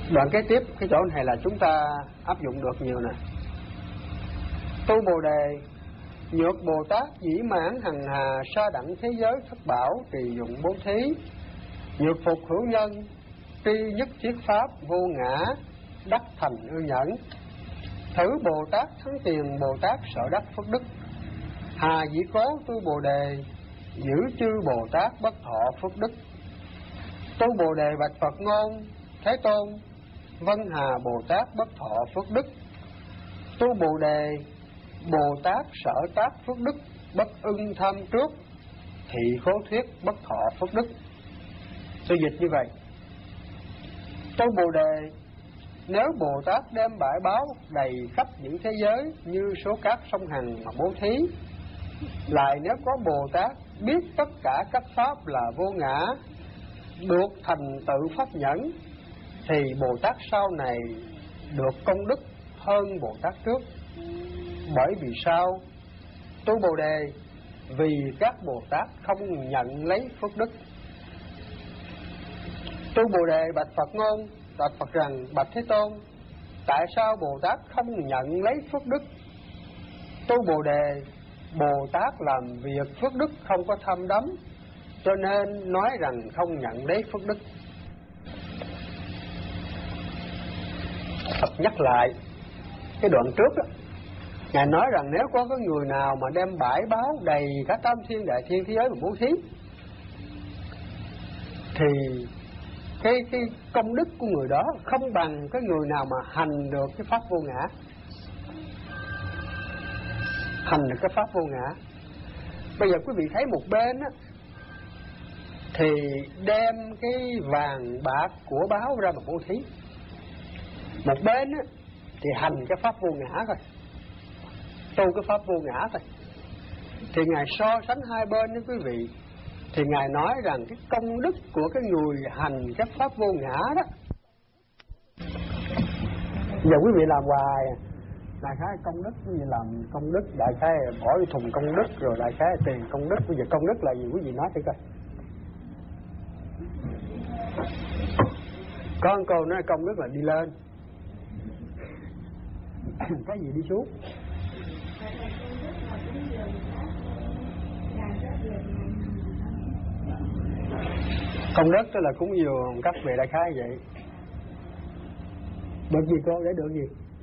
Đoạn kế tiếp, cái chỗ này là chúng ta áp dụng được nhiều nè. Tu Bồ Đề, nhược Bồ Tát dĩ mãn hằng hà, sa đẳng thế giới thất bảo, trì dụng bố thí. Nhược phục hữu nhân, tri nhất thiết pháp, vô ngã, đắc thành ư nhẫn. Thử Bồ Tát thắng tiền, Bồ Tát sợ đắc phước đức. Hà dĩ cố tu Bồ Đề, giữ chư Bồ Tát bất thọ phước đức. Tu Bồ Đề bạch Phật ngôn, Thế Tôn, vân hà Bồ Tát bất thọ phước đức. Tu Bồ Đề, Bồ Tát sở tác phước đức, bất ưng tham trước, thị khố thuyết bất thọ phước đức. Tôi dịch như vậy. Tu Bồ Đề, nếu Bồ Tát đem bãi báo đầy khắp những thế giới như số cát sông Hằng mà bố thí, lại nếu có Bồ Tát biết tất cả các pháp là vô ngã, được thành tựu pháp nhẫn, thì Bồ Tát sau này được công đức hơn Bồ Tát trước. Bởi vì sao? Tu Bồ Đề, vì các Bồ Tát không nhận lấy phước đức. Tu Bồ Đề bạch Phật ngôn, bạch Phật rằng, bạch Thế Tôn, tại sao Bồ Tát không nhận lấy phước đức? Tu Bồ Đề, Bồ Tát làm việc phước đức không có tham đắm, cho nên nói rằng không nhận lấy phước đức. Phật nhắc lại cái đoạn trước đó, Ngài nói rằng nếu có cái người nào mà đem bãi báo đầy cả tam thiên đại thiên thế giới mà bố thí, thì cái công đức của người đó không bằng cái người nào mà hành được cái pháp vô ngã. Hành được cái pháp vô ngã. Bây giờ quý vị thấy một bên á, thì đem cái vàng bạc của báo ra mà bố thí. Một bên á, thì hành cái pháp vô ngã thôi, tu cái pháp vô ngã thôi. Thì Ngài so sánh hai bên đó quý vị, thì Ngài nói rằng cái công đức của cái người hành cái pháp vô ngã đó, giờ quý vị làm hoài, đại khái công đức, quý vị làm công đức, đại khái bỏ đi thùng công đức, rồi đại khái tiền công đức. Bây giờ công đức là gì quý vị nói thử coi. Có một câu nói công đức là đi lên, cái gì đi xuống. Công đức tức là cúng dường các vị đại khái vậy. Được gì cô, để được gì?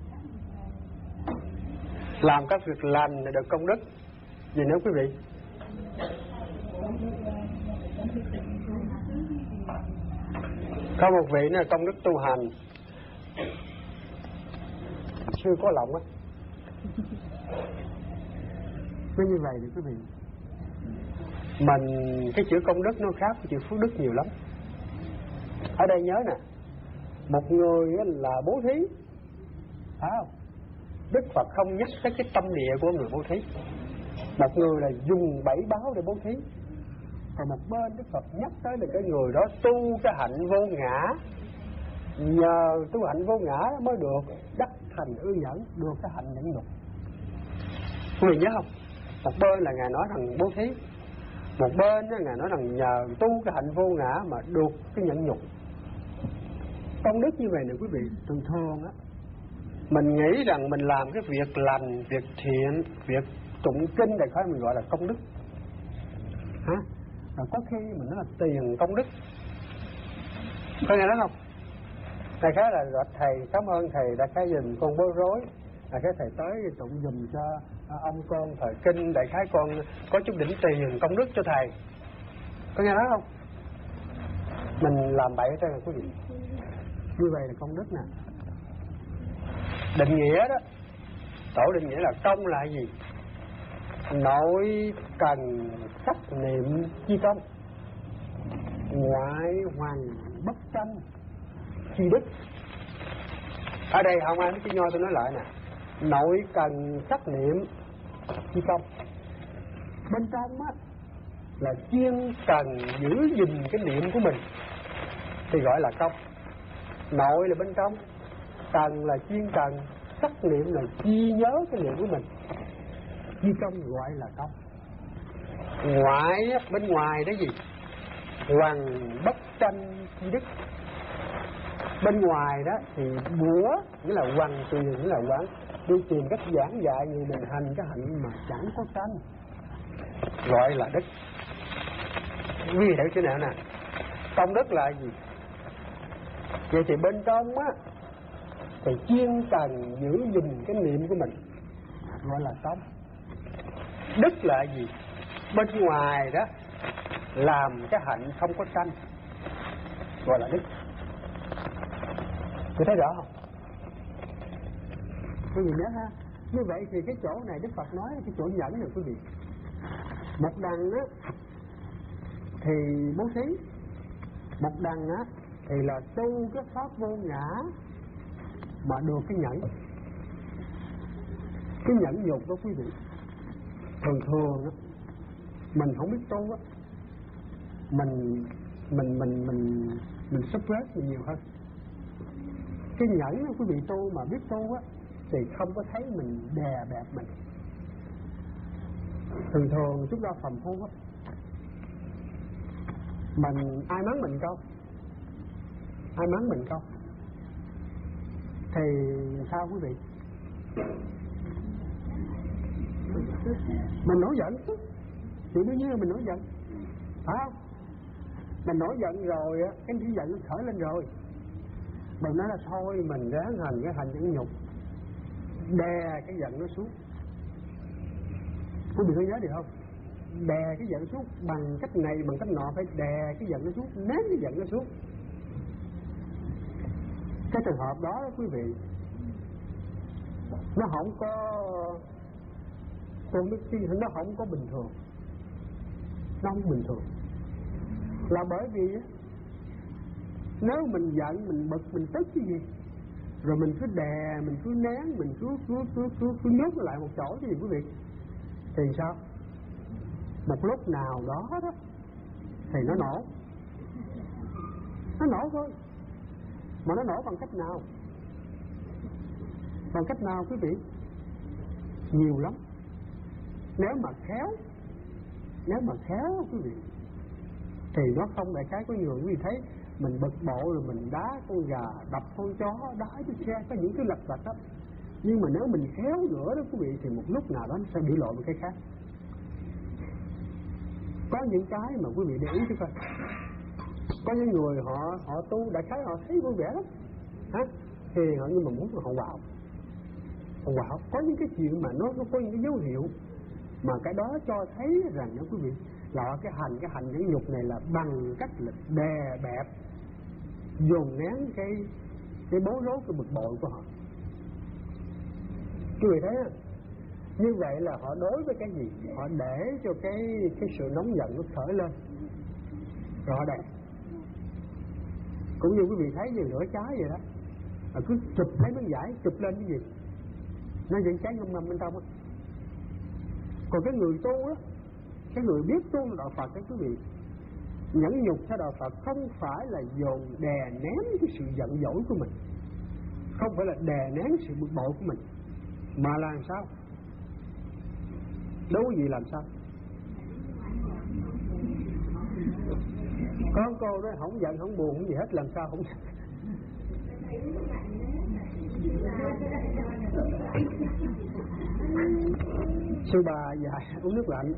Làm các việc lành để được công đức. Gì nữa quý vị? Có một vị nữa là công đức tu hành. Sư có lòng á. Cứ như vậy thì quý vị, mình cái chữ công đức nó khác với chữ phước đức nhiều lắm. Ở đây nhớ nè, một người là bố thí, phải không? Đức Phật không nhắc tới cái tâm địa của người bố thí. Một người là dùng bảy báo để bố thí, còn một bên Đức Phật nhắc tới là cái người đó tu cái hạnh vô ngã, nhờ tu hạnh vô ngã mới được đắc thành ư nhẫn, được cái hạnh nhẫn nhục. Quý vị nhớ không? Một bên là Ngài nói rằng bố thí, một bên Ngài nói rằng nhờ tu cái hạnh vô ngã mà được cái nhẫn nhục. Công đức như vậy nè quý vị, thường thường á, mình nghĩ rằng mình làm cái việc lành, việc thiện, việc tụng kinh đại khái mình gọi là công đức. Hả? Rồi có khi mình nói là tiền công đức. Có nghe đó không? Đại khái là gọi thầy cảm ơn thầy đã khái dùm con bối rối. Đại khái thầy tới tụng dùm cho ông con thời kinh, đại khái con có chút đỉnh tiền công đức cho thầy. Có nghe đó không? Mình làm bậy ở đây là quý vị. Như vậy là công đức nè. Định nghĩa đó, tổ định nghĩa là công là gì? Nội cần sắc niệm chi công, ngoại hoàng bất tranh chi đức. Ở đây không ai nói chữ nho, tôi nói lại nè. Nội cần sắc niệm chi công, bên trong á là chuyên cần giữ gìn cái niệm của mình thì gọi là công. Nội là bên trong, cần là chuyên cần, sắc niệm là chi nhớ cái niệm của mình, chi công gọi là công. Ngoại á, bên ngoài đó gì? Hoàng bất tranh chi đức. Bên ngoài đó thì bủa nghĩa là quằn tùy nghĩa là quán, đi tìm cách giảng dạy người mình hành cái hạnh mà chẳng có tánh, gọi là đức. Quý vị hiểu chữ nào nè? Công đức là gì? Vậy thì bên trong á thì chuyên cần giữ gìn cái niệm của mình, gọi là sống. Đức là gì? Bên ngoài đó làm cái hạnh không có tranh, gọi là đức. Quý thấy rõ không? Quý vị nhớ ha. Như vậy thì cái chỗ này Đức Phật nói là cái chỗ nhẫn này quý vị. Một đằng á thì bố thí, một đằng á thì là tu cái pháp vô ngã mà được cái nhẫn. Cái nhẫn nhục đó quý vị, thường thường á mình không biết tu á, mình suppress nhiều hơn. Cái nhẫn đó quý vị tu mà biết tu á thì không có thấy mình đè bẹp mình. Thường thường chúng ta phàm phu á, mình ai mắng mình câu, ai mắng mình câu thì sao quý vị? Mình nổi giận, thì đương nhiên là mình nổi giận, phải không? Mình nổi giận rồi á, cái giận nó khởi lên rồi, mình nói là thôi mình ráng hành cái hành nhẫn nhục, đè cái giận nó xuống. Quý vị có nhớ được không? Đè cái giận xuống bằng cách này bằng cách nọ, phải đè cái giận nó xuống, nén cái giận nó xuống. Cái trường hợp đó quý vị, nó không có nó không có bình thường, nó không bình thường. Là bởi vì nếu mình giận, mình bực, mình tức cái gì, rồi mình cứ đè, mình cứ nén, mình cứ nhốt nó lại một chỗ cái gì quý vị, thì sao? Một lúc nào đó đó thì nó nổ. Nó nổ thôi. Mà nó nổ bằng cách nào? Bằng cách nào quý vị? Nhiều lắm. Nếu mà khéo quý vị, thì nó không đại khái có nhiều quý vị thấy mình bực bội rồi mình đá con gà, đập con chó, đá chiếc xe, có những thứ lặt vặt đó. Nhưng mà nếu mình khéo nữa đó quý vị, thì một lúc nào đó nó sẽ biểu lộ một cái khác. Có những cái mà quý vị để ý chứ coi. Có những người họ tu đại khái họ thấy vui vẻ lắm, hả? Thì họ nhưng mà muốn họ vào. Có những cái chuyện mà nó có những cái dấu hiệu mà cái đó cho thấy rằng đó quý vị, là cái hành nhẫn nhục này là bằng cách là đè bẹp, dồn nén cái bối rối, cái bực bội của họ. Quý vị thấy không? Như vậy là họ đối với cái gì? Họ để cho cái sự nóng giận nó khởi lên, rồi họ đè. Cũng như quý vị thấy như lửa cháy vậy đó, họ cứ chụp lấy miếng vải, chụp lên cái gì, nó vẫn cháy ngâm bên trong á. Còn cái người tu á, cái người biết tu là đạo Phật đó quý vị, nhẫn nhục theo đạo Phật không phải là dồn đè nén cái sự giận dỗi của mình, không phải là đè nén sự bực bội của mình, mà là làm sao? Đâu có gì làm sao? Có cô đó không giận không buồn không gì hết, làm sao không giận? Sư bà dài uống nước lạnh.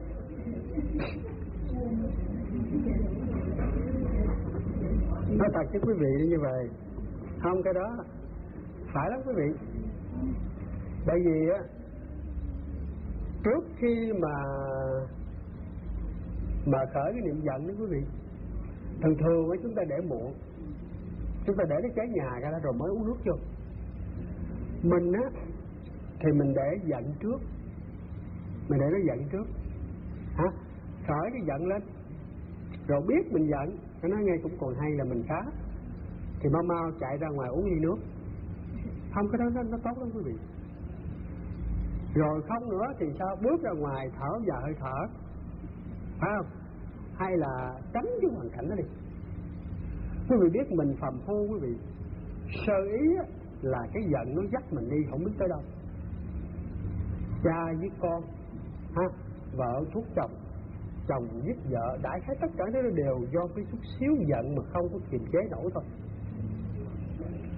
Nói thật chứ quý vị như vậy không, cái đó phải lắm quý vị. Bởi vì á, trước khi mà khởi cái niệm giận đó quý vị, thường chúng ta để muộn, chúng ta để cái chén nhà ra đó rồi mới uống nước vô. Mình á thì mình để giận trước, mình để nó giận trước, hả? Khởi cái giận lên, rồi biết mình giận, nó nói nghe cũng còn hay là mình khá, thì mau chạy ra ngoài uống ly nước. Không, cái đó nó tốt lắm quý vị. Rồi không nữa thì sao? Bước ra ngoài thở vài hơi thở, phải không? Hay là tránh cái hoàn cảnh đó đi. Quý vị biết mình phàm phu quý vị, sơ ý là cái giận nó dắt mình đi không biết tới đâu. Cha với con, ha, vợ thúc chồng, chồng giết vợ, đại khái tất cả nó đều do cái chút xíu giận mà không có kiềm chế nổi thôi.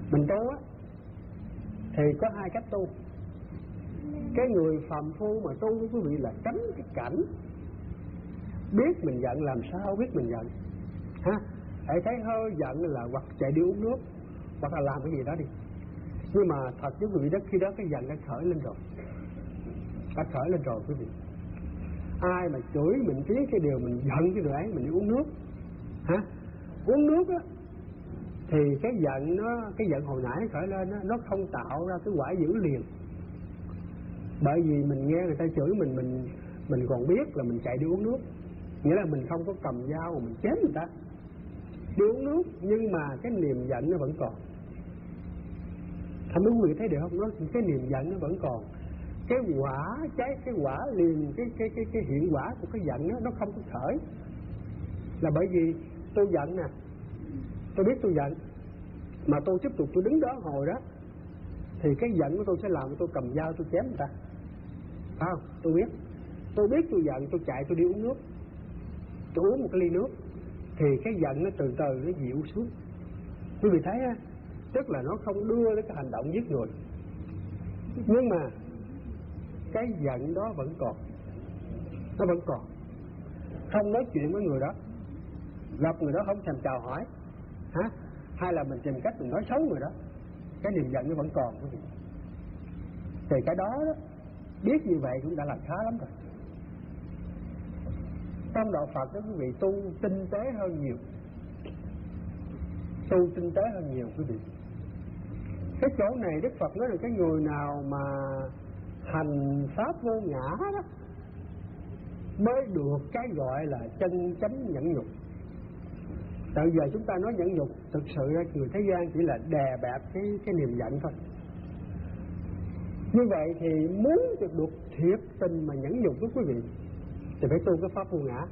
Mình tu á thì có hai cách tu. Cái người phàm phu mà tu quý vị là tránh cái cảnh biết mình giận làm sao biết mình giận ha. Hãy thấy hơi giận là hoặc chạy đi uống nước hoặc là làm cái gì đó đi. Nhưng mà thật với quý vị đó, khi đó cái giận đã khởi lên rồi, đã khởi lên rồi quý vị. Ai mà chửi mình tiếng cái điều mình giận cái điều ấy, mình đi uống nước hả? Uống nước á thì cái giận hồi nãy khởi lên đó, nó không tạo ra cái quả dữ liền. Bởi vì mình nghe người ta chửi mình còn biết là mình chạy đi uống nước, nghĩa là mình không có cầm dao mà mình chém người ta, đi uống nước, nhưng mà cái niềm giận nó vẫn còn. Thầm quý vị thấy được không? Cái niềm giận nó vẫn còn. Cái quả liền cái hiện quả của cái giận đó, nó không có khởi. Là bởi vì tôi giận nè, tôi biết tôi giận mà tôi tiếp tục tôi đứng đó hồi đó thì cái giận của tôi sẽ làm tôi cầm dao tôi chém người ta. Phải không? Tôi biết tôi giận, tôi chạy tôi đi uống nước, tôi uống một cái ly nước thì cái giận nó từ từ nó dịu xuống. Quý vị thấy á, tức là nó không đưa đến cái hành động giết người, nhưng mà cái giận đó vẫn còn, nó vẫn còn. Không nói chuyện với người đó, gặp người đó không thèm chào hỏi hả, hay là mình tìm cách mình nói xấu người đó, cái niềm giận nó vẫn còn quý vị. Thì cái đó biết như vậy cũng đã là khá lắm rồi. Trong đạo Phật đó quý vị tu tinh tế hơn nhiều, tu tinh tế hơn nhiều quý vị. Cái chỗ này Đức Phật nói là cái người nào mà hành pháp vô ngã đó mới được cái gọi là chân chánh nhẫn nhục. Tại giờ chúng ta nói nhẫn nhục, thực sự ra người thế gian chỉ là đè bẹp cái niềm giận thôi. Như vậy thì muốn được thiệt tình mà nhẫn nhục với quý vị thì phải tu cái pháp vô ngã.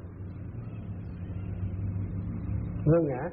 Vô ngã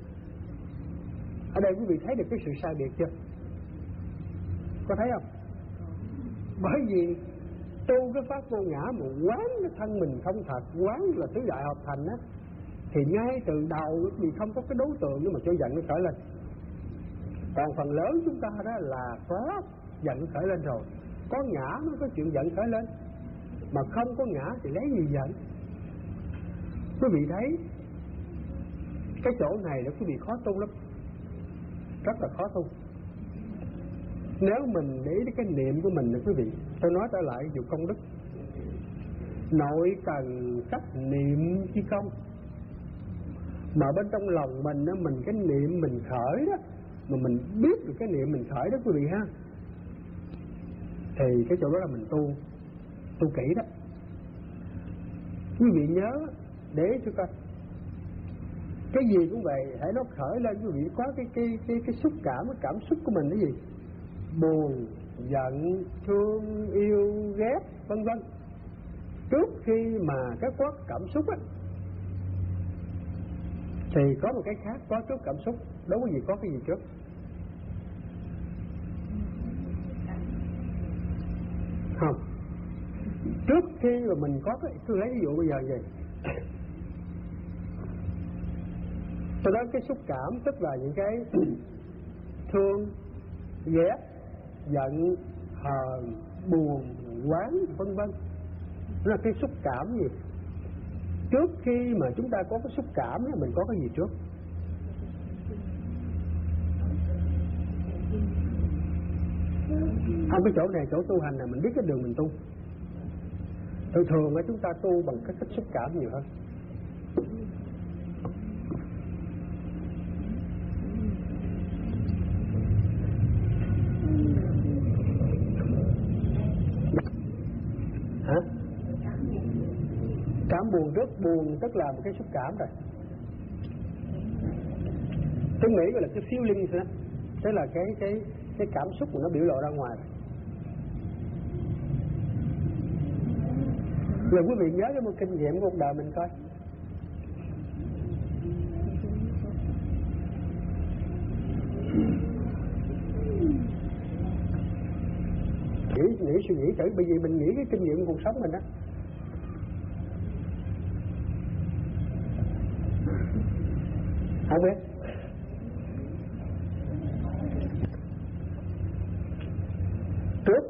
ở đây quý vị thấy được cái sự sai biệt chưa? Có thấy không? Bởi vì tu cái pháp vô ngã mà quán cái thân mình không thật, quán là tứ đại hợp thành á, thì ngay từ đầu thì không có cái đối tượng nhưng mà cho giận nó khởi lên. Còn phần lớn chúng ta đó là có giận khởi lên rồi, có ngã mới có chuyện giận khởi lên, mà không có ngã thì lấy gì giận? Quý vị thấy cái chỗ này là quý vị khó tu lắm, rất là khó tu. Nếu mình để ý cái niệm của mình là quý vị, tôi nói trở lại vụ công đức, nội cần cách niệm chi công, mà bên trong lòng mình đó, mình cái niệm mình khởi đó, mà mình biết được cái niệm mình khởi đó quý vị ha, thì cái chỗ đó là mình tu kỹ đó. Quý vị nhớ để cho coi, cái gì cũng vậy, hãy nó khởi lên quý vị có cái xúc cảm, cái cảm xúc của mình cái gì, buồn, giận, thương, yêu, ghét, vân vân. Trước khi mà cái có cảm xúc á, thì có một cái khác có trước cảm xúc, đâu có gì có cái gì trước. Không. Trước khi mà mình có cái, tôi lấy ví dụ bây giờ vậy. Tôi nói cái xúc cảm tức là những cái thương, ghét, giận, hờn, buồn, oán, vân vân. Đó là cái xúc cảm gì? Trước khi mà chúng ta có cái xúc cảm đó, mình có cái gì trước? Không, cái chỗ này chỗ tu hành là mình biết cái đường mình tu. Thường là chúng ta tu bằng cái cách xúc cảm nhiều hơn. Hả? Cảm buồn trước, buồn tức là một cái xúc cảm rồi. Tôi nghĩ gọi là cái feeling đó. Thế là cái cảm xúc của nó biểu lộ ra ngoài rồi. Giờ quý vị nhớ cái một kinh nghiệm của cuộc đời mình coi. Nghĩ suy nghĩ thử, bởi vì mình nghĩ cái kinh nghiệm của cuộc sống mình đó. Không biết.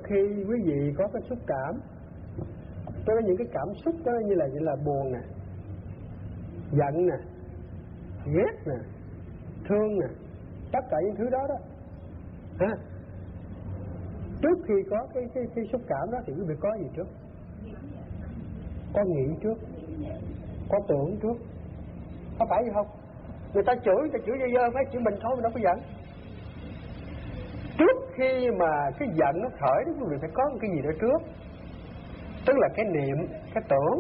khi quý vị có cái xúc cảm, có những cái cảm xúc đó như là buồn nè, giận nè, ghét nè, thương nè, tất cả những thứ đó đó ha. Trước khi có cái xúc cảm đó thì quý vị có gì trước? Có nghĩ trước, có tưởng trước, có phải không? Người ta chửi dơ mấy chửi mình thôi, mình đâu có giận. Trước khi mà cái giận nó khởi đó, quý vị phải có một cái gì đó trước, tức là cái niệm, cái tưởng.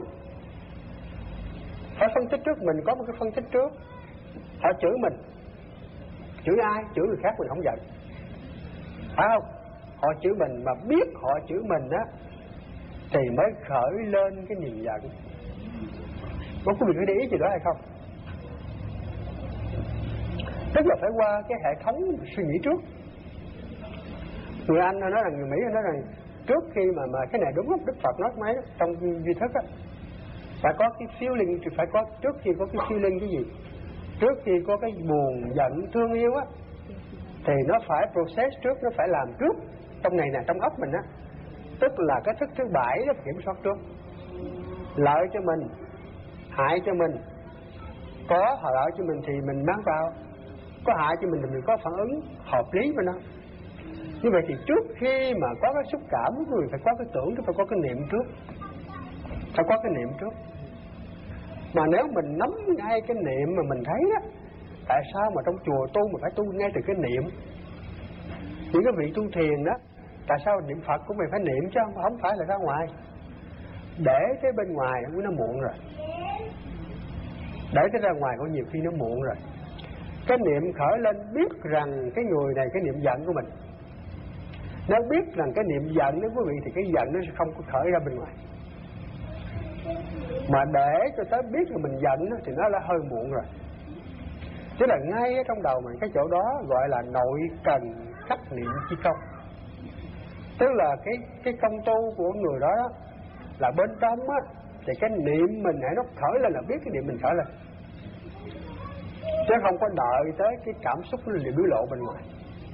Phải phân tích trước, mình có một cái phân tích trước. Họ chửi mình, chửi ai? Chửi người khác mình không giận, phải không? Họ chửi mình mà biết họ chửi mình á thì mới khởi lên cái niềm giận. Có quý vị phải để ý gì đó hay không? Tức là phải qua cái hệ thống suy nghĩ trước. Người Anh nói rằng, người Mỹ nói rằng trước khi mà cái này đúng không? Đức Phật nói mấy trong duy thức á, phải có cái feeling, thì phải có trước khi có cái feeling cái gì? Trước khi có cái buồn, giận, thương yêu á, thì nó phải process trước, nó phải làm trước trong này nè, trong óc mình á. Tức là cái thức thứ 7 nó kiểm soát trước. Lợi cho mình, hại cho mình, có lợi cho mình thì mình mang vào, có hại cho mình thì mình có phản ứng hợp lý với nó. Như vậy thì trước khi mà có cái xúc cảm, người phải có cái tưởng, phải có cái niệm trước, phải có cái niệm trước. Mà nếu mình nắm ngay cái niệm mà mình thấy đó, tại sao mà trong chùa tu mà phải tu ngay từ cái niệm? Những cái vị tu thiền đó, tại sao niệm Phật cũng phải niệm chứ không phải là ra ngoài? Để cái bên ngoài nó muộn rồi, để cái ra ngoài có nhiều khi nó muộn rồi. Cái niệm khởi lên biết rằng cái người này cái niệm giận của mình. Nếu biết rằng cái niệm giận đó quý vị thì cái giận nó sẽ không có khởi ra bên ngoài. Mà để cho tới biết là mình giận đó, thì nó đã hơi muộn rồi. Tức là ngay ở trong đầu mình cái chỗ đó gọi là nội cần khắc niệm chi công. Tức là cái công tu của người đó, đó là bên trong á, thì cái niệm mình hãy nó khởi lên là biết cái niệm mình khởi lên, chứ không có đợi tới cái cảm xúc nó liền biểu lộ bên ngoài.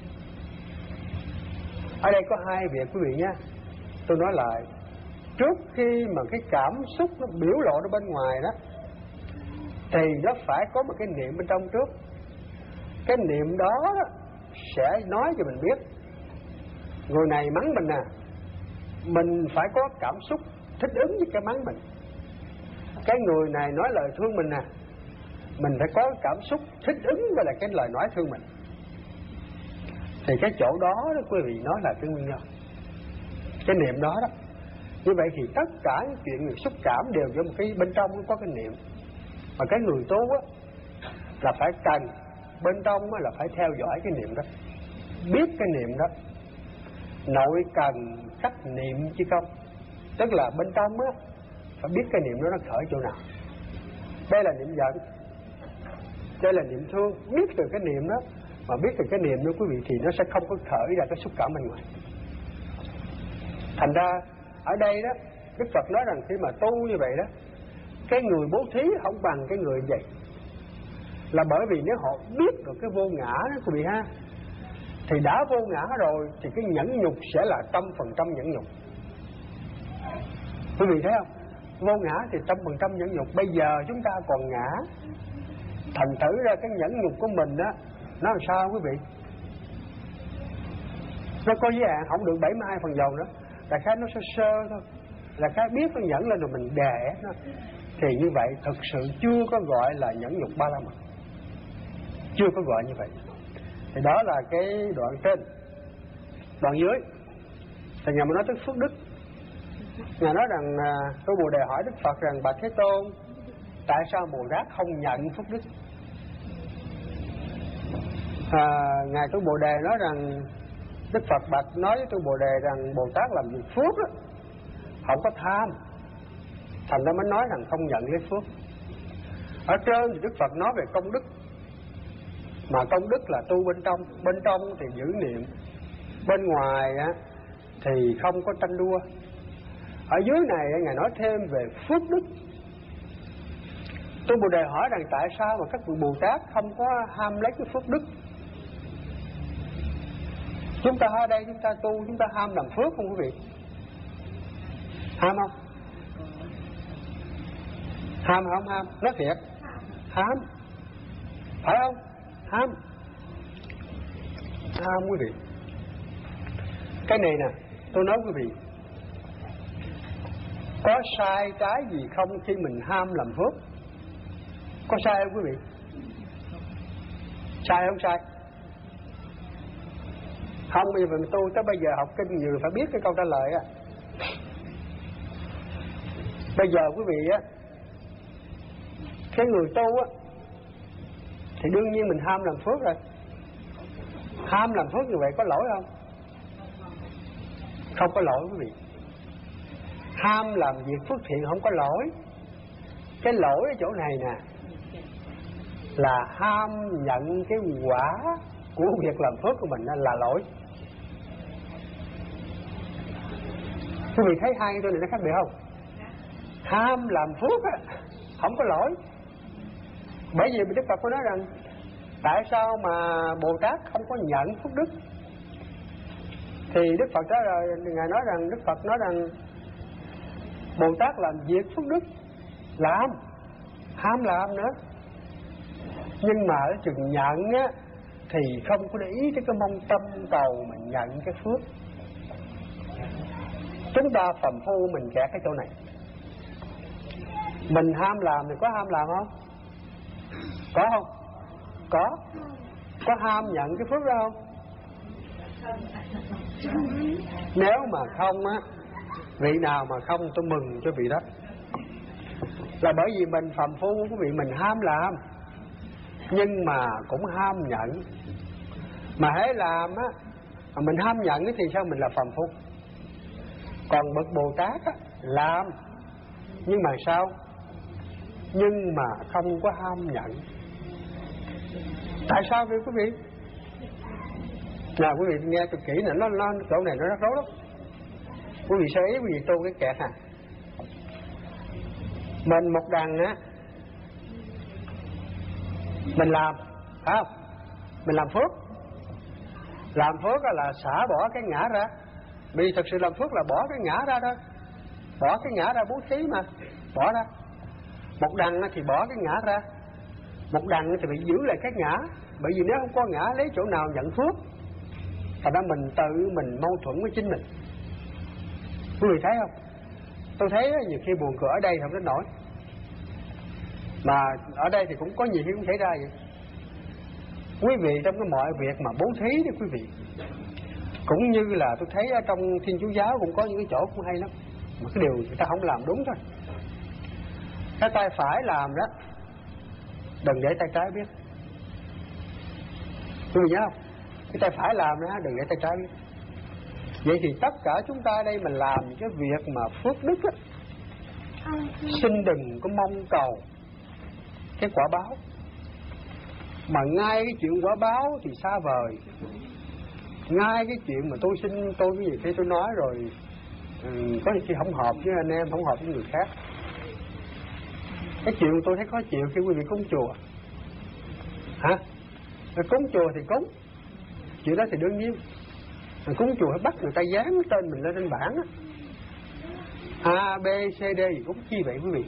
Ở đây có hai việc quý vị nhé. Tôi nói lại, trước khi mà cái cảm xúc nó biểu lộ ra bên ngoài đó thì nó phải có một cái niệm bên trong trước. Cái niệm đó, đó sẽ nói cho mình biết người này mắng mình nè, mình phải có cảm xúc thích ứng với cái mắng mình. Cái người này nói lời thương mình nè, mình phải có cảm xúc thích ứng với lại cái lời nói thương mình. Thì cái chỗ đó đó quý vị nói là cái nguyên nhân, cái niệm đó đó. Như vậy thì tất cả những chuyện người xúc cảm đều có một cái bên trong có cái niệm. Mà cái người tu á là phải cần bên trong á là phải theo dõi cái niệm đó, biết cái niệm đó. Nội cần khắc niệm chứ không, tức là bên trong á phải biết cái niệm đó nó khởi chỗ nào. Đây là niệm giận, đây là niệm thương. Biết từ cái niệm đó, mà biết từ cái niệm đó quý vị thì nó sẽ không có khởi ra cái xúc cảm bên ngoài. Thành ra ở đây đó Đức Phật nói rằng khi mà tu như vậy đó, cái người bố thí không bằng cái người vậy, là bởi vì nếu họ biết được cái vô ngã đó quý vị ha, thì đã vô ngã rồi thì cái nhẫn nhục sẽ là 100% nhẫn nhục. Quý vị thấy không? Vô ngã thì 100% nhẫn nhục. Bây giờ chúng ta còn ngã, thành thử ra cái nhẫn nhục của mình đó nó làm sao quý vị? Nó có giới hạn không được 72 phần dầu nữa. Đại khái nó sơ sơ thôi, là khái biết nó nhẫn lên rồi mình đè nó. Thì như vậy thực sự chưa có gọi là nhẫn nhục ba la mật, chưa có gọi như vậy. Thì đó là cái đoạn trên. Đoạn dưới thì Ngài mới nói tới phước đức. Ngài nói rằng tôi Bồ Đề hỏi Đức Phật rằng bạch Thế Tôn, tại sao Bồ Tát không nhận phước đức? Ngài tôi Bồ Đề nói rằng Đức Phật bạch nói với tôi Bồ Đề rằng Bồ Tát làm việc phước đó, không có tham, thành ra mới nói rằng không nhận lấy phước. Ở trên thì Đức Phật nói về công đức, mà công đức là tu bên trong thì giữ niệm, bên ngoài á thì không có tranh đua. Ở dưới này Ngài nói thêm về phước đức. Tôi Bồ Đề hỏi rằng tại sao mà các vị Bồ Tát không có ham lấy cái phước đức? Chúng ta ở đây chúng ta tu, chúng ta ham làm phước không quý vị? Ham không? Ham không ham? Nói thiệt, ham, phải không? Ham, ham quý vị. Cái này nè, tôi nói quý vị, có sai trái gì không khi mình ham làm phước? Có sai không quý vị? Sai không sai? Không, bây giờ mình tu tới bây giờ học kinh nhiều phải biết cái câu trả lời á. Bây giờ quý vị á, cái người tu á thì đương nhiên mình ham làm phước rồi. Ham làm phước như vậy có lỗi không? Không có lỗi quý vị. Ham làm việc phước thiện không có lỗi. Cái lỗi ở chỗ này nè là ham nhận cái quả của việc làm phước của mình là lỗi. Quý vị thấy hai cái chỗ này nó khác biệt không? Ham làm phước á không có lỗi. Bởi vì Đức Phật có nói rằng tại sao mà Bồ Tát không có nhận phước đức? Thì Đức Phật đó rồi, Ngài nói rằng, Đức Phật nói rằng Bồ Tát làm việc phước đức, làm, ham làm nữa. Nhưng mà ở chừng nhận á thì không có để ý tới cái mong tâm cầu mình nhận cái phước. Chúng ta phàm phu mình kẹt cái chỗ này. Mình ham làm thì có ham làm không? Có không? Có. Có ham nhận cái phước đó không? Nếu mà không á, vị nào mà không tôi mừng cho vị đó. Là bởi vì mình phàm phu quý vị, mình ham làm nhưng mà cũng ham nhận. Mà hễ làm á mà mình ham nhận thì sao mình là phàm phu? Còn bậc Bồ Tát á, làm nhưng mà sao? Nhưng mà không có ham nhận. Tại sao vậy quý vị? Nào quý vị nghe tôi kỹ nè, nó chỗ này nó rắc rối lắm. Quý vị sơ ý, quý vị tu cái kẹt à. Mình một đằng á, mình làm, phải không? Mình làm phước. Làm phước là xả bỏ cái ngã ra. Vì thật sự làm phước là bỏ cái ngã ra thôi. Bỏ cái ngã ra bố thí mà, bỏ ra. Một đằng thì bỏ cái ngã ra, một đằng thì bị giữ lại cái ngã. Bởi vì nếu không có ngã lấy chỗ nào nhận phước? Thành ra mình tự mình mâu thuẫn với chính mình. Quý vị thấy không? Tôi thấy nhiều khi buồn cười ở đây không đến nổi. Mà ở đây thì cũng có nhiều khi cũng xảy ra vậy. Quý vị trong cái mọi việc mà bố thí đi quý vị, cũng như là tôi thấy ở trong Thiên Chúa giáo cũng có những cái chỗ cũng hay lắm. Mà cái điều người ta không làm đúng thôi. Cái tay phải làm đó, đừng để tay trái biết. Quý vị nhớ không? Cái tay phải làm đó, đừng để tay trái biết. Vậy thì tất cả chúng ta đây mình làm cái việc mà phước đức á, xin đừng có mong cầu cái quả báo. Mà ngay cái chuyện quả báo thì xa vời. Ngay cái chuyện mà tôi xin, tôi cái gì thế tôi nói rồi, có những khi không hợp với anh em, không hợp với người khác. Cái chuyện tôi thấy khó chịu khi quý vị cúng chùa. Hả? Cúng chùa thì cúng, chuyện đó thì đương nhiên. Mà cúng chùa phải bắt người ta dán tên mình lên trên bảng á. A, B, C, D gì cũng chi vậy quý vị.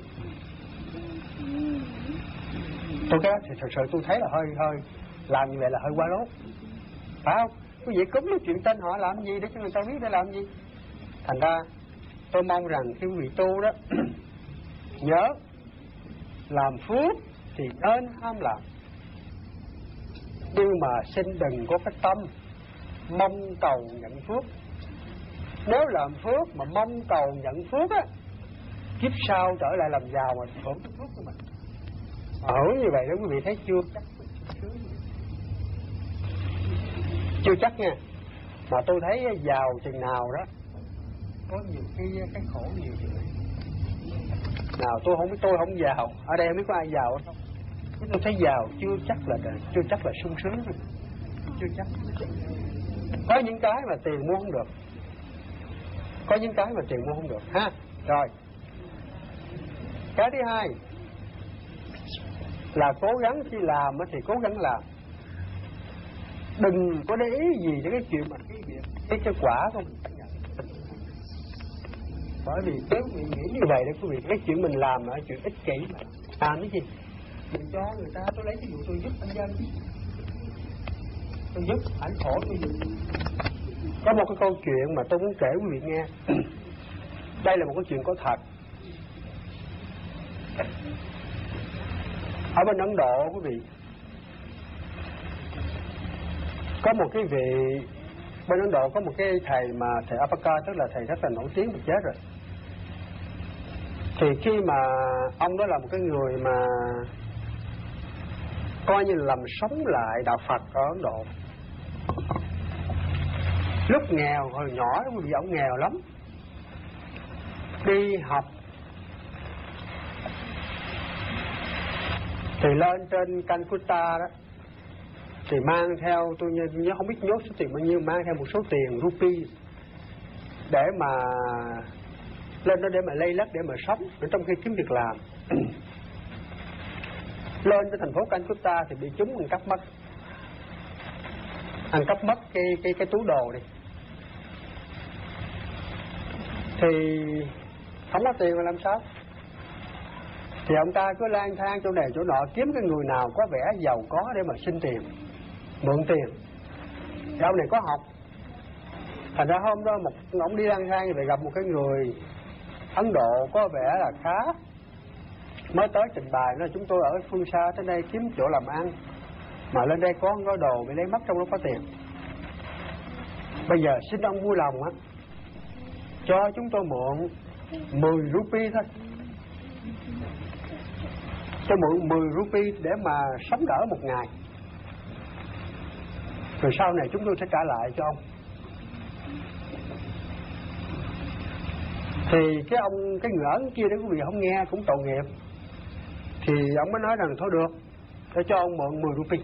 Tôi cái đó thì thật sự tôi thấy là hơi làm như vậy là hơi quá lố. Phải không? Quý vị cúng cái chuyện tên họ làm gì để cho người ta biết để làm gì. Thành ra tôi mong rằng khi quý vị tu đó nhớ làm phước thì nên ham làm, nhưng mà xin đừng có cái tâm mong cầu nhận phước. Nếu làm phước mà mong cầu nhận phước á, kiếp sau trở lại làm giàu mà hưởng cái phước của mình. Hưởng như vậy đó quý vị thấy chưa chắc. Chưa chắc nha. Mà tôi thấy giàu chừng nào đó, có nhiều khi cái khổ nhiều chừng này. Nào tôi không giàu, ở đây không biết có ai giàu không. Tôi thấy giàu chưa chắc là sung sướng. Chưa chắc. Có những cái mà tiền mua không được. Có những cái mà tiền mua không được ha. Rồi. Cái thứ hai là cố gắng khi làm thì cố gắng làm. Đừng có để ý gì đến cái chuyện mà cái quả của mình phải nhận. Bởi vì nếu quý vị nghĩ như vậy đó quý vị, cái chuyện mình làm là chuyện ích kỷ mà làm cái gì mình cho người ta. Tôi lấy ví dụ tôi giúp anh Dân chứ, tôi giúp ảnh khổ tôi giúp. Có một cái câu chuyện mà tôi muốn kể quý vị nghe. Đây là một cái chuyện có thật. Ở bên Ấn Độ quý vị, có một cái vị bên Ấn Độ có một cái thầy mà thầy Apaka, tức là thầy rất là nổi tiếng và chết rồi. Thì khi mà ông đó là một cái người mà coi như là làm sống lại đạo Phật ở Ấn Độ. Lúc nghèo hồi nhỏ đó quý vị, ông nghèo lắm, đi học thì lên trên Calcutta đó thì mang theo, tôi nhớ không biết nhớ số tiền bao nhiêu, mang theo một số tiền rupee để mà lên đó để mà lây lất, để mà sống, để trong khi kiếm việc làm. Lên tới thành phố Calcutta thì bị chúng ăn cắp mất, cái túi đồ này. Thì không có tiền mà làm sao? Thì ông ta cứ lang thang chỗ này chỗ nọ, kiếm cái người nào có vẻ giàu có để mà xin tiền, mượn tiền. Thì ông này có học. Thành ra hôm đó ông đi lang thang thì gặp một cái người Ấn Độ có vẻ là khá, mới tới trình bày nói chúng tôi ở phương xa tới đây kiếm chỗ làm ăn, mà lên đây có đồ bị lấy mất, trong đó có tiền. Bây giờ xin ông vui lòng á, cho chúng tôi mượn 10 rupee thôi, cho mượn 10 rupee để mà sống đỡ một ngày, rồi sau này chúng tôi sẽ trả lại cho ông. Thì cái người Ấn kia đó quý vị không nghe cũng tội nghiệp, thì ông mới nói rằng thôi được, để cho ông mượn 10 rupee,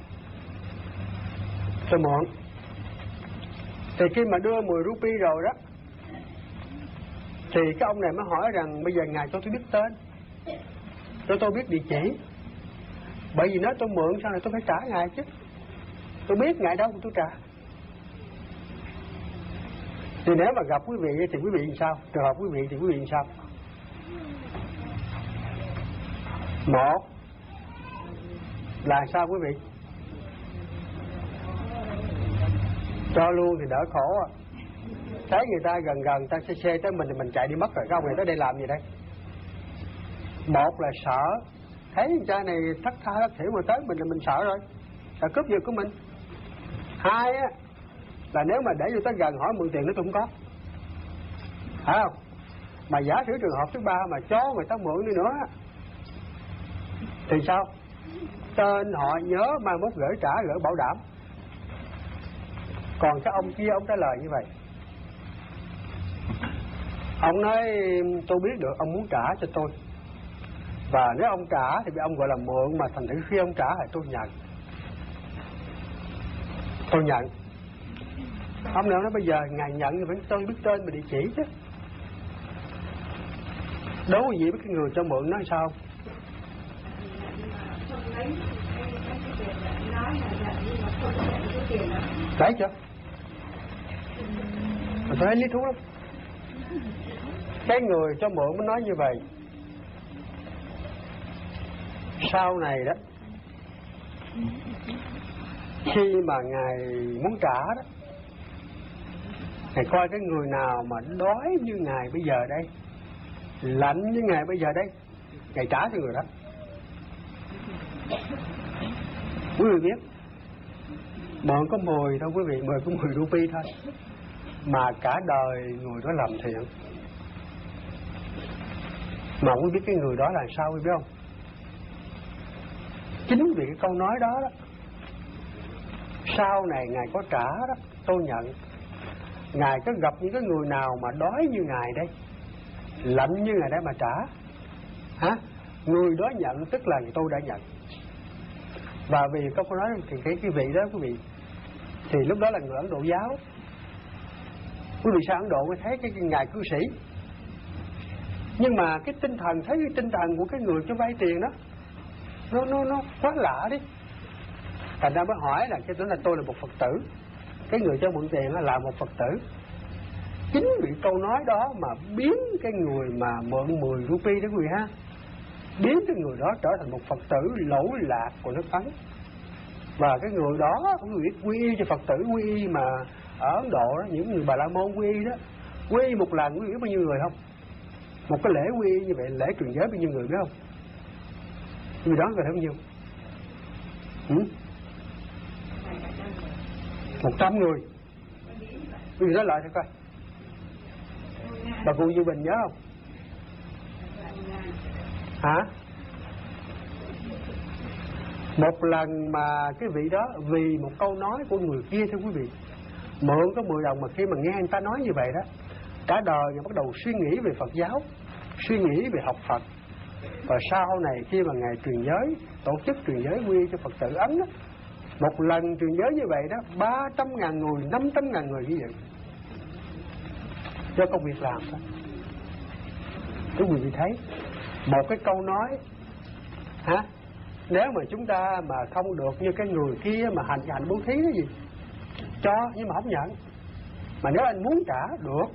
cho mượn. Thì khi mà đưa 10 rupee rồi đó, thì cái ông này mới hỏi rằng bây giờ ngài cho tôi biết tên, cho tôi biết địa chỉ, bởi vì nói tôi mượn sau này tôi phải trả ngài chứ, tôi biết ngài đâu mà tôi trả. Thì nếu mà gặp quý vị thì quý vị làm sao? Trường hợp quý vị thì quý vị làm sao? Một là sao quý vị? Cho luôn thì đỡ khổ à. Thấy người ta gần gần ta xe tới mình thì mình chạy đi mất rồi, cái ông này tới đây làm gì đây? Một là sợ, thấy con trai này thất tha thất thiểu mà tới mình là mình sợ rồi, sợ cướp giật của mình. Hai á, là nếu mà để vô tới gần hỏi mượn tiền nó tôi không có, phải không? Mà giả sử trường hợp thứ ba mà cho người ta mượn đi nữa thì sao? Tên họ nhớ mai mốt gửi trả, gửi bảo đảm. Còn cái ông kia ông trả lời như vậy, ông nói tôi biết được ông muốn trả cho tôi, và nếu ông trả thì bị ông gọi là mượn, mà thành thử khi ông trả thì tôi nhận. Tôi nhận. Ông nào nói bây giờ ngài nhận thì phải tôi biết tên và địa chỉ chứ. Đố gì với cái người cho mượn nói sao? Đấy chưa? Tôi thấy lý thú lắm. Cái người cho mượn mới nói như vậy. Sau này đó, khi mà ngài muốn trả đó, ngài coi cái người nào mà đói như ngài bây giờ đây, lạnh như ngài bây giờ đây, ngài trả cho người đó. Quý vị biết, mượn có 10 thôi quý vị, mượn có 10 rupee thôi, mà cả đời người đó làm thiện. Mà quý biết cái người đó là sao quý biết không? Chính vì cái câu nói đó đó, sau này ngài có trả đó, tôi nhận. Ngài có gặp những cái người nào mà đói như ngài đây, lạnh như ngài đây mà trả, hả? Người đó nhận tức là tôi đã nhận. Và vì câu nói thì cái vị đó quý vị, thì lúc đó là người Ấn Độ giáo. Quý vị sang Ấn Độ mới thấy cái ngài cư sĩ. Nhưng mà cái tinh thần, thấy cái tinh thần của cái người cho vay tiền đó, nó quá lạ đi. Thành ra mới hỏi là cái tính là tôi là một Phật tử, cái người cho mượn tiền là một Phật tử. Chính vì câu nói đó mà biến cái người mà mượn 10 rupee đó quý vị ha, biến cái người đó trở thành một Phật tử lỗi lạc của nước Ấn. Và cái người đó quý vị quy y cho Phật tử quy y mà ở Ấn Độ đó, những người Bà La Môn quy y đó, quy y một lần quý vị biết bao nhiêu người không? Một cái lễ quy y như vậy, lễ truyền giới bao nhiêu người biết không? Người đó phải bao nhiêu? 100 người. Quý vị nói lại thử coi. Bà cụ Như Bình nhớ không? Hả? Một lần mà cái vị đó vì một câu nói của người kia thưa quý vị, mượn có 10 đồng mà khi mà nghe người ta nói như vậy đó, cả đời người bắt đầu suy nghĩ về Phật giáo, suy nghĩ về học Phật. Và sau này khi mà Ngài truyền giới, tổ chức truyền giới quy cho Phật tử Ấn đó, một lần truyền giới như vậy đó, 300.000 người, 500.000 người như vậy, cho công việc làm đó. Quý vị thấy một cái câu nói hả? Nếu mà chúng ta mà không được như cái người kia mà hành bố thí cái gì cho nhưng mà không nhận, mà nếu anh muốn trả được,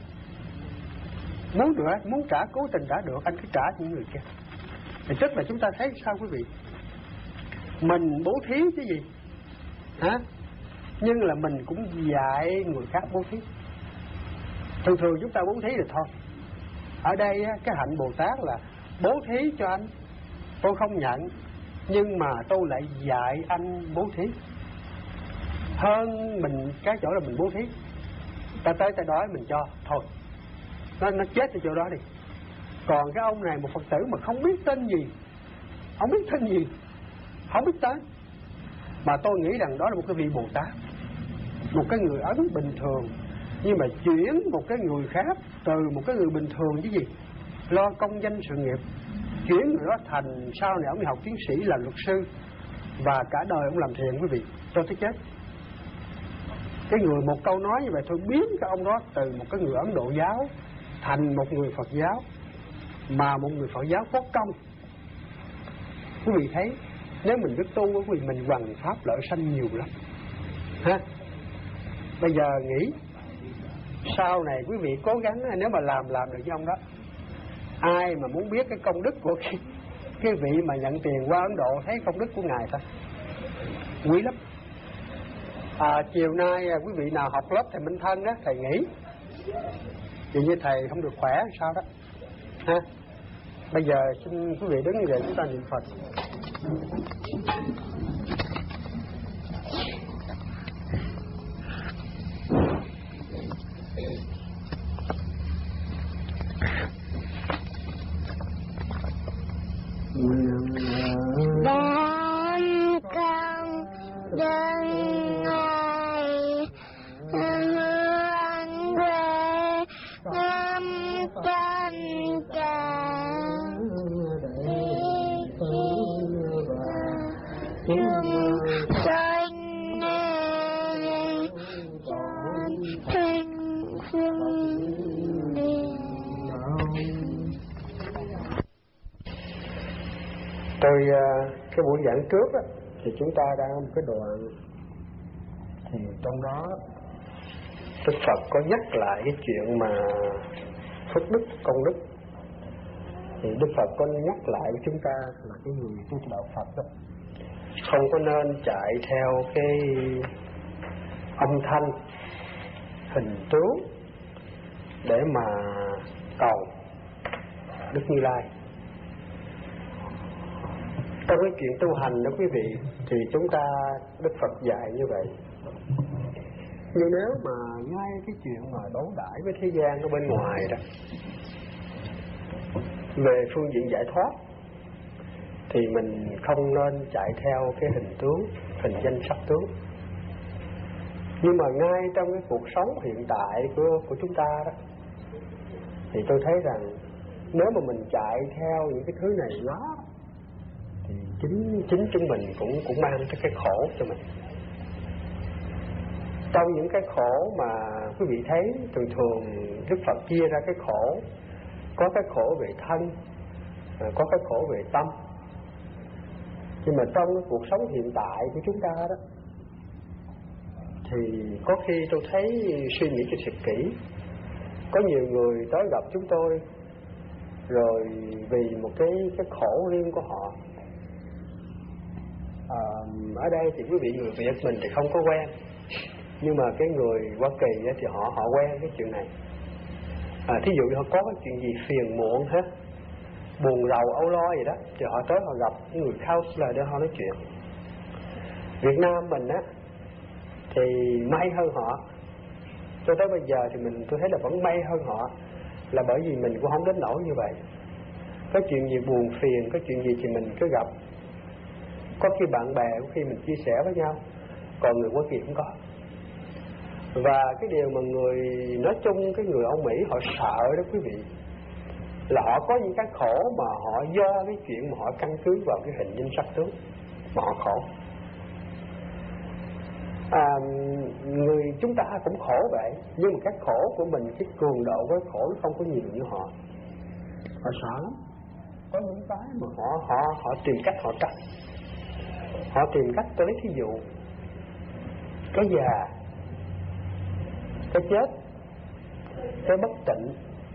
muốn trả cố tình trả được, anh cứ trả cho những người kia. Thì tức là chúng ta thấy sao quý vị, mình bố thí cái gì hả, nhưng là mình cũng dạy người khác bố thí. Thường thường chúng ta bố thí là thôi. Ở đây cái hạnh Bồ Tát là bố thí cho anh, tôi không nhận, nhưng mà tôi lại dạy anh bố thí. Hơn mình cái chỗ là mình bố thí, ta tới ta đói mình cho thôi, nó chết ở chỗ đó đi. Còn cái ông này một Phật tử mà không biết tên gì, không biết tên, mà tôi nghĩ rằng đó là một cái vị Bồ Tát, một cái người Ấn bình thường, nhưng mà chuyển một cái người khác từ một cái người bình thường chứ gì, lo công danh sự nghiệp, chuyển người đó thành sau này ông đi học tiến sĩ là luật sư, và cả đời ông làm thiện quý vị, tôi thấy chết. Cái người một câu nói như vậy thôi biến cái ông đó từ một cái người Ấn Độ giáo thành một người Phật giáo, mà một người Phật giáo có công. Quý vị thấy nếu mình biết tu quý vị, mình hoằng pháp lợi sanh nhiều lắm ha. Bây giờ nghĩ sau này quý vị cố gắng, nếu mà làm được với ông đó, ai mà muốn biết cái công đức của cái vị mà nhận tiền qua Ấn Độ, thấy công đức của Ngài ta quý lắm. Chiều nay quý vị nào học lớp thầy Minh Thân đó, thầy nghỉ vì như thầy không được khỏe sao đó ha. Bây giờ xin quý vị đứng dậy chúng ta niệm Phật. Con đến ngày hương quê ngắm chân càng xanh thanh xuân điền. Cái buổi giảng trước á, thì chúng ta đang có một cái đoạn, thì trong đó Đức Phật có nhắc lại cái chuyện mà phước đức, công đức. Thì Đức Phật có nhắc lại với chúng ta là cái người tu đạo Phật đó, không có nên chạy theo cái âm thanh, hình tướng để mà cầu Đức Như Lai. Trong cái chuyện tu hành đó quý vị, thì chúng ta Đức Phật dạy như vậy. Nhưng nếu mà ngay cái chuyện mà đấu đãi với thế gian ở bên ngoài đó, về phương diện giải thoát, thì mình không nên chạy theo cái hình tướng, hình danh sắc tướng. Nhưng mà ngay trong cái cuộc sống hiện tại của chúng ta đó, thì tôi thấy rằng nếu mà mình chạy theo những cái thứ này quá, thì chính chúng mình cũng mang cái khổ cho mình. Trong những cái khổ mà quý vị thấy thường thường Đức Phật chia ra cái khổ, có cái khổ về thân, có cái khổ về tâm. Nhưng mà trong cái cuộc sống hiện tại của chúng ta đó, thì có khi tôi thấy suy nghĩ cho thật kỹ, có nhiều người tới gặp chúng tôi rồi vì một cái khổ riêng của họ. Ở đây thì quý vị người Việt mình thì không có quen, nhưng mà cái người Hoa Kỳ thì họ quen cái chuyện này. Thí dụ như họ có cái chuyện gì phiền muộn hết, buồn rầu âu lo gì đó, thì họ tới họ gặp cái người counselor để họ nói chuyện. Việt Nam mình á thì may hơn họ, cho tới bây giờ thì tôi thấy là vẫn may hơn họ, là bởi vì mình cũng không đến nỗi như vậy. Có chuyện gì buồn phiền, có chuyện gì thì mình cứ gặp. Có khi bạn bè, có khi mình chia sẻ với nhau, còn người Hoa Kỳ cũng có. Và cái điều mà nói chung cái người Âu Mỹ họ sợ đó quý vị, là họ có những cái khổ mà họ do cái chuyện mà họ căn cứ vào cái hình danh sắc tướng mà họ khổ. Người chúng ta cũng khổ vậy, nhưng mà cái khổ của mình, cái cường độ của cái khổ nó không có nhiều như họ. Họ sợ lắm. Có những cái mà họ tìm cách họ tránh. Họ tìm cách, tôi lấy thí dụ, cái già, cái chết, cái bất tịnh,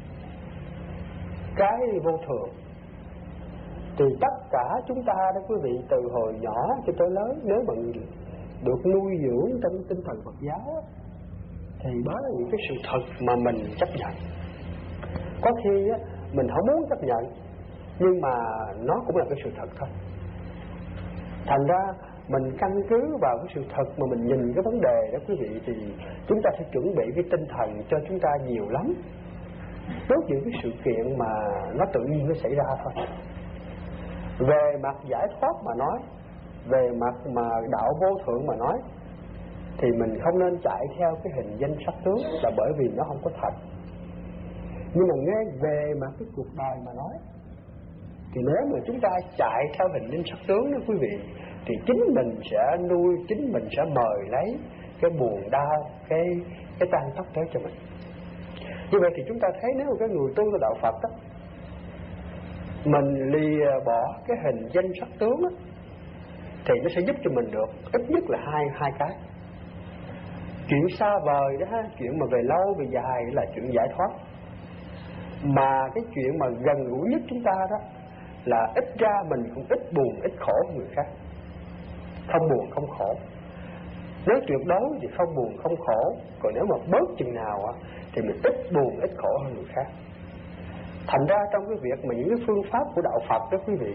cái vô thường, thì tất cả chúng ta đó quý vị, từ hồi nhỏ cho tới lớn, nếu mà được nuôi dưỡng trong tinh thần Phật giáo thì đó là những cái sự thật mà mình chấp nhận. Có khi á, mình không muốn chấp nhận, nhưng mà nó cũng là cái sự thật thôi. Thành ra mình căn cứ vào cái sự thật mà mình nhìn cái vấn đề đó quý vị, thì chúng ta sẽ chuẩn bị cái tinh thần cho chúng ta nhiều lắm trước những cái sự kiện mà nó tự nhiên nó xảy ra thôi. Về mặt giải thoát mà nói, về mặt mà đạo vô thượng mà nói, thì mình không nên chạy theo cái hình danh sắc tướng, là bởi vì nó không có thật. Nhưng mà nghe về mặt cái cuộc đời mà nói, thì nếu mà chúng ta chạy theo hình danh sắc tướng đó quý vị, thì chính mình sẽ nuôi, chính mình sẽ mời lấy cái buồn đau, cái tan tóc tới cho mình. Như vậy thì chúng ta thấy nếu mà cái người tu theo đạo Phật đó, mình lìa bỏ cái hình danh sắc tướng đó, thì nó sẽ giúp cho mình được ít nhất là hai cái. Chuyện xa vời đó ha, chuyện mà về lâu về dài là chuyện giải thoát. Mà cái chuyện mà gần gũi nhất chúng ta đó là ít ra mình cũng ít buồn, ít khổ hơn người khác. Không buồn, không khổ. Nếu tuyệt đối thì không buồn, không khổ. Còn nếu mà bớt chừng nào thì mình ít buồn, ít khổ hơn người khác. Thành ra trong cái việc mà những cái phương pháp của đạo Phật đó quý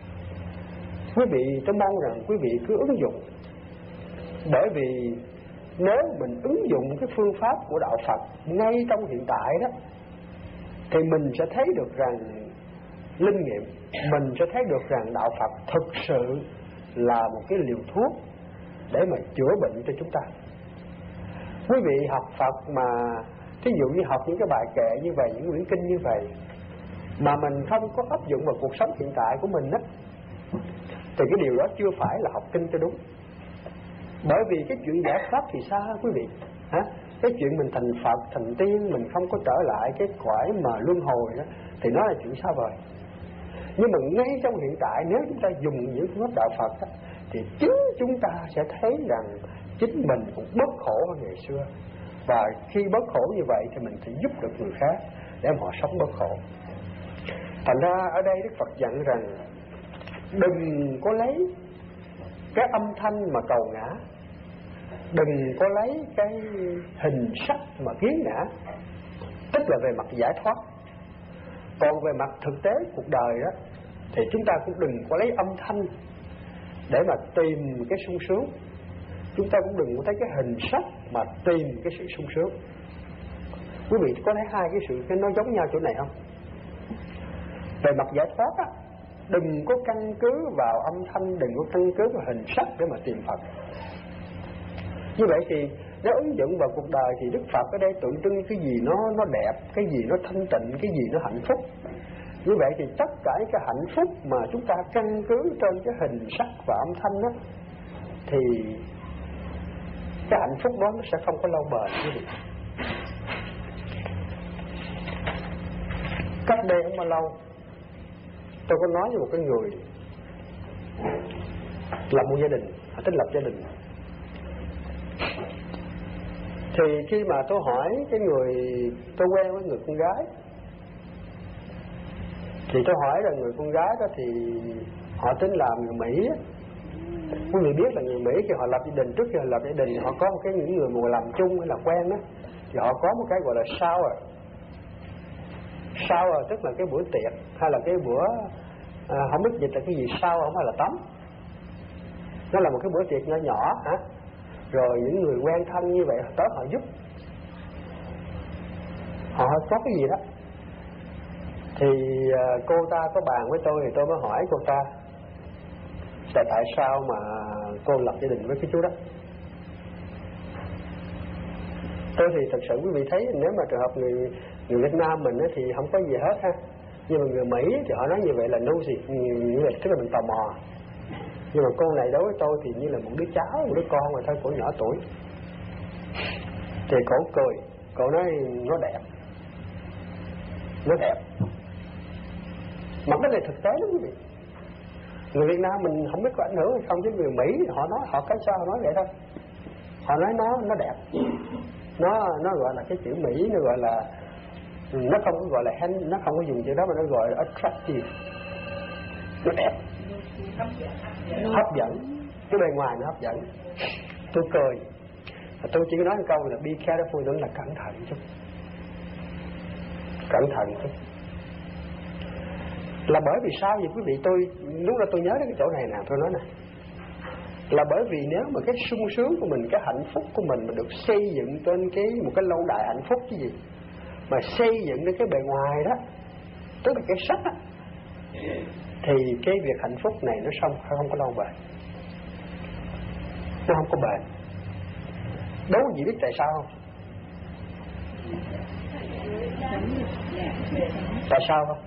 vị tôi mong rằng quý vị cứ ứng dụng. Bởi vì nếu mình ứng dụng cái phương pháp của đạo Phật ngay trong hiện tại đó, thì mình sẽ thấy được rằng linh nghiệm, mình sẽ thấy được rằng đạo Phật thực sự là một cái liều thuốc để mà chữa bệnh cho chúng ta. Quý vị học Phật mà thí dụ như học những cái bài kệ như vậy, những quyển kinh như vậy, mà mình không có áp dụng vào cuộc sống hiện tại của mình đó, thì cái điều đó chưa phải là học kinh cho đúng. Bởi vì cái chuyện giải thoát thì xa quý vị hả? Cái chuyện mình thành Phật, thành tiên, mình không có trở lại cái cõi mà luân hồi đó, thì nó là chuyện xa vời. Nhưng mà ngay trong hiện tại, nếu chúng ta dùng những phương pháp đạo Phật đó, thì chính chúng ta sẽ thấy rằng chính mình cũng bớt khổ hơn ngày xưa. Và khi bớt khổ như vậy thì mình sẽ giúp được người khác để họ sống bớt khổ. Thành ra ở đây Đức Phật dặn rằng đừng có lấy cái âm thanh mà cầu ngã, đừng có lấy cái hình sắc mà kiến ngã, tức là về mặt giải thoát. Còn về mặt thực tế cuộc đời đó, thì chúng ta cũng đừng có lấy âm thanh để mà tìm cái sung sướng. Chúng ta cũng đừng có thấy cái hình sắc mà tìm cái sự sung sướng. Quý vị có thấy hai cái nó giống nhau chỗ này không? Về mặt giải thoát á, đừng có căn cứ vào âm thanh, đừng có căn cứ vào hình sắc để mà tìm Phật. Như vậy thì nếu ứng dụng vào cuộc đời thì Đức Phật ở đây tượng trưng cái gì nó đẹp, cái gì nó thanh tịnh, cái gì nó hạnh phúc. Như vậy thì tất cả cái hạnh phúc mà chúng ta căn cứ trên cái hình sắc và âm thanh đó, thì cái hạnh phúc đó nó sẽ không có lâu bền quý vị. Cách đây không bao lâu, tôi có nói với một cái người lập một gia đình, họ tính lập gia đình. Thì khi mà tôi hỏi cái người tôi quen với người con gái, thì tôi hỏi là người con gái đó thì họ tính làm người Mỹ. Quý vị biết là người Mỹ khi họ lập gia đình, trước khi họ lập gia đình họ có một cái những người mà làm chung hay là quen đó, thì họ có một cái gọi là shower. Shower tức là cái bữa tiệc hay là cái bữa không biết dịch là cái gì, shower không phải là tắm, nó là một cái bữa tiệc nhỏ nhỏ hả. Rồi những người quen thân như vậy tới họ giúp, họ có cái gì đó. Thì cô ta có bàn với tôi, thì tôi mới hỏi cô ta là tại sao mà cô lập gia đình với cái chú đó. Tôi thì thật sự quý vị thấy, nếu mà trường hợp người Việt Nam mình thì không có gì hết ha, nhưng mà người Mỹ thì họ nói như vậy là nosy, như vậy tức là mình tò mò. Nhưng mà cô này đối với tôi thì như là một đứa cháu, một đứa con mà thôi, cổ nhỏ tuổi. Thì cổ cười, cổ nói nó đẹp, nó đẹp. Mà cái này thực tế lắm quý vị. Người Việt Nam mình không biết có ảnh hưởng hay không, chứ người Mỹ họ nói, họ cái sao họ nói vậy thôi. Họ nói nó đẹp. Nó gọi là cái chữ Mỹ, nó gọi là, nó không có gọi là nó không có dùng chữ đó mà nó gọi là attractive. Nó đẹp, hấp dẫn, cái bề ngoài nó hấp dẫn. Tôi cười, tôi chỉ nói một câu là be careful, đó là cẩn thận chút, cẩn thận chút. Là bởi vì sao vậy quý vị? Tôi lúc đó tôi nhớ đến cái chỗ này nè, tôi nói nè, là bởi vì nếu mà cái sung sướng của mình, cái hạnh phúc của mình mà được xây dựng trên một cái lâu đài hạnh phúc chứ gì, mà xây dựng đến cái bề ngoài đó, tức là cái sắc á, thì cái việc hạnh phúc này nó không có lâu bền, nó không có bền. Đố gì biết tại sao không? Tại sao không?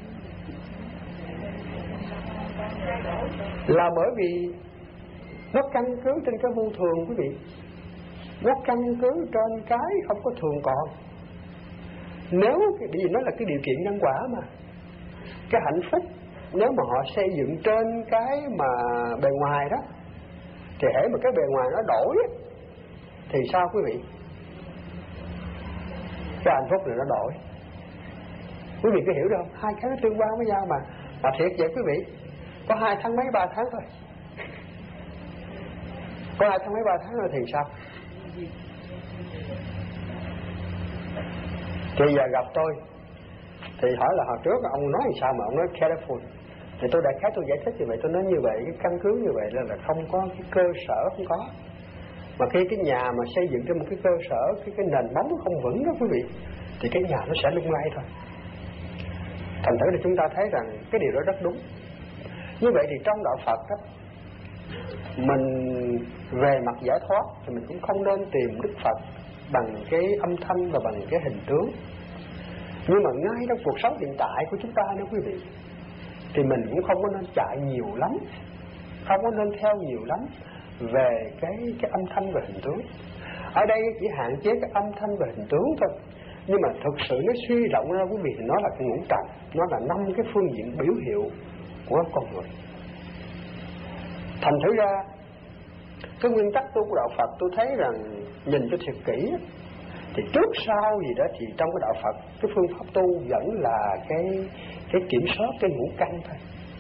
Là bởi vì nó căn cứ trên cái vô thường quý vị, nó căn cứ trên cái không có thường còn. Nếu bởi vì nó là cái điều kiện nhân quả mà, cái hạnh phúc nếu mà họ xây dựng trên cái mà bề ngoài đó, thì hễ mà cái bề ngoài nó đổi thì sao quý vị? Cái hạnh phúc này nó đổi. Quý vị có hiểu được không? Hai cái nó tương quan với nhau mà thiệt vậy quý vị. Có 2 tháng mấy 3 tháng thôi, có 2 tháng mấy 3 tháng rồi thì sao? Thì giờ gặp tôi thì hỏi là hồi trước ông nói thì sao mà ông nói careful. Thì tôi đại khái tôi giải thích như vậy, tôi nói như vậy, cái căn cứ như vậy là không có cái cơ sở, không có. Mà khi cái nhà mà xây dựng trên một cái cơ sở, cái nền móng không vững đó quý vị, thì cái nhà nó sẽ lung lay thôi. Thành thử là chúng ta thấy rằng cái điều đó rất đúng. Như vậy thì trong đạo Phật đó, mình về mặt giải thoát thì mình cũng không nên tìm Đức Phật bằng cái âm thanh và bằng cái hình tướng. Nhưng mà ngay trong cuộc sống hiện tại của chúng ta đó quý vị, thì mình cũng không có nên chạy nhiều lắm, không có nên theo nhiều lắm về cái âm thanh và hình tướng. Ở đây chỉ hạn chế cái âm thanh và hình tướng thôi. Nhưng mà thực sự nó suy rộng ra quý vị, thì nó là cái ngũ trần, nó là 5 cái phương diện biểu hiệu của con người. Thành thử ra cái nguyên tắc tu của đạo Phật, tôi thấy rằng nhìn cho thiệt kỹ thì trước sau gì đó thì trong cái đạo Phật, cái phương pháp tu vẫn là cái kiểm soát cái ngũ căn thôi.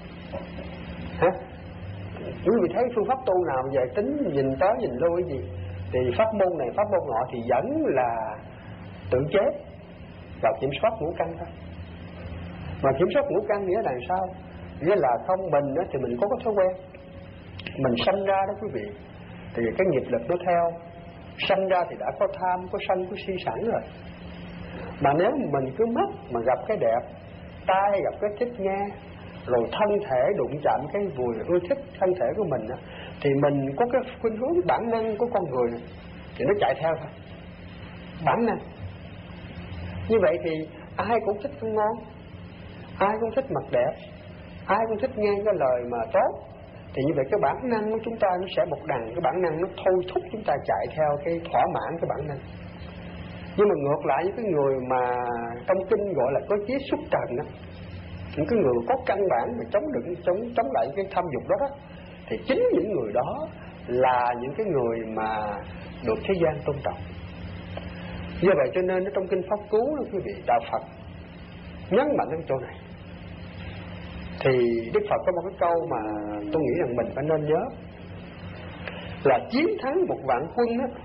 Hả? Quý vị thấy phương pháp tu nào về tính nhìn tới nhìn lui gì, thì pháp môn này pháp môn nọ thì vẫn là tự chế và kiểm soát ngũ căn thôi. Mà kiểm soát ngũ căn nghĩa là sao? Nghĩa là không mình thì mình có thói quen, mình sanh ra đó quý vị, thì cái nghiệp lực nó theo. Sanh ra thì đã có tham, có sân, có si sẵn rồi. Mà nếu mình cứ mất mà gặp cái đẹp, tai gặp cái thích nghe, rồi thân thể đụng chạm cái vui ưa thích thân thể của mình đó, thì mình có cái khuynh hướng bản năng của con người này, thì nó chạy theo thôi, bản năng. Như vậy thì ai cũng thích ăn ngon, ai cũng thích mặc đẹp, ai cũng thích nghe cái lời mà tốt. Thì như vậy cái bản năng của chúng ta nó sẽ một đằng, cái bản năng nó thôi thúc chúng ta chạy theo cái thỏa mãn cái bản năng. Nhưng mà ngược lại với cái người mà trong kinh gọi là có chí xuất trần đó, những cái người có căn bản mà chống lại cái tham dục đó, thì thì chính những người đó là những cái người mà được thế gian tôn trọng. Do vậy cho nên trong kinh Pháp Cú đó quý vị, đạo Phật nhấn mạnh cái chỗ này. Thì Đức Phật có một cái câu mà tôi nghĩ rằng mình phải nên nhớ, là chiến thắng một vạn quân đó,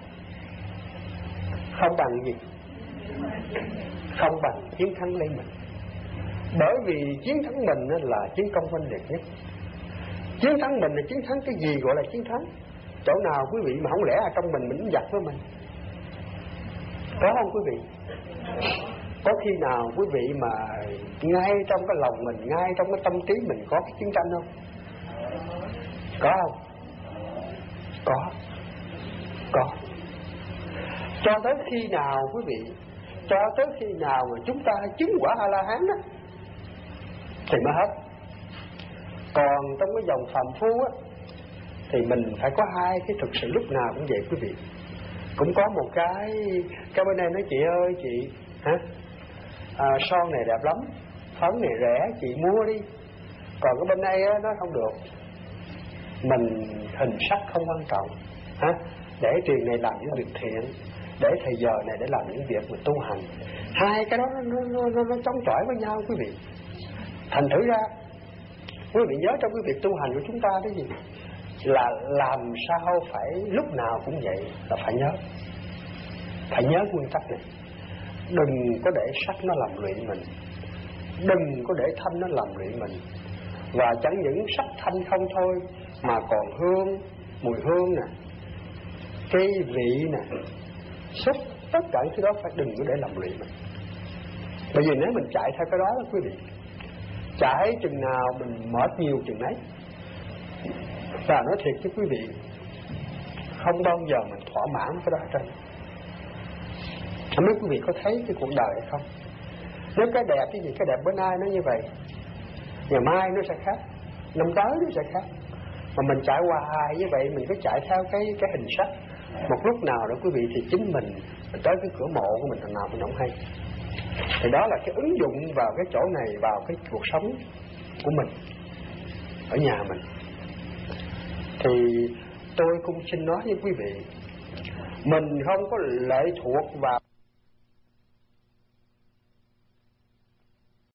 không bằng gì? Không bằng chiến thắng lấy mình. Bởi vì chiến thắng mình là chiến công oanh liệt nhất. Chiến thắng mình là chiến thắng cái gì gọi là chiến thắng? Chỗ nào quý vị mà không lẽ trong mình cũng giặc với mình? Có không quý vị? Có khi nào quý vị mà ngay trong cái lòng mình, ngay trong cái tâm trí mình có cái chiến tranh không? Có không? Có. Cho tới khi nào quý vị, cho tới khi nào mà chúng ta chứng quả A-la-hán đó thì mới hết. Còn trong cái dòng phàm phu á thì mình phải có hai cái thực sự lúc nào cũng vậy quý vị. Cũng có một cái bên đây nói chị ơi chị hả, son này đẹp lắm, phấn này rẻ, chị mua đi. Còn cái bên đây á nói không được, mình hình sắc không quan trọng hả, để tiền này làm những việc thiện, để thời giờ này để làm những việc mà tu hành. Hai cái đó nó chống chọi với nhau quý vị. Thành thử ra quý vị nhớ trong cái việc tu hành của chúng ta cái gì, là làm sao phải lúc nào cũng vậy, là phải nhớ nguyên tắc này. Đừng có để sắc nó làm luyện mình, đừng có để thanh nó làm luyện mình. Và chẳng những sắc thanh không thôi, mà còn hương, mùi hương nè, cái vị nè, xúc, tất cả những thứ đó phải đừng có để làm luyện mình. Bởi vì nếu mình chạy theo cái đó đó quý vị, chạy chừng nào mình mệt nhiều chừng ấy. Và nói thiệt với quý vị, không bao giờ mình thỏa mãn cái đó hết trơn. Không biết quý vị có thấy cái cuộc đời hay không? Nếu cái đẹp cái gì, cái đẹp bữa nay nó như vậy, ngày mai nó sẽ khác, năm tới nó sẽ khác. Mà mình chạy hoài như vậy, mình cứ chạy theo cái hình sắc. Một lúc nào đó quý vị thì chính mình tới cái cửa mộ của mình thằng nào mình không hay. Thì đó là cái ứng dụng vào cái chỗ này, vào cái cuộc sống của mình ở nhà mình. Thì tôi cũng xin nói với quý vị, mình không có lệ thuộc vào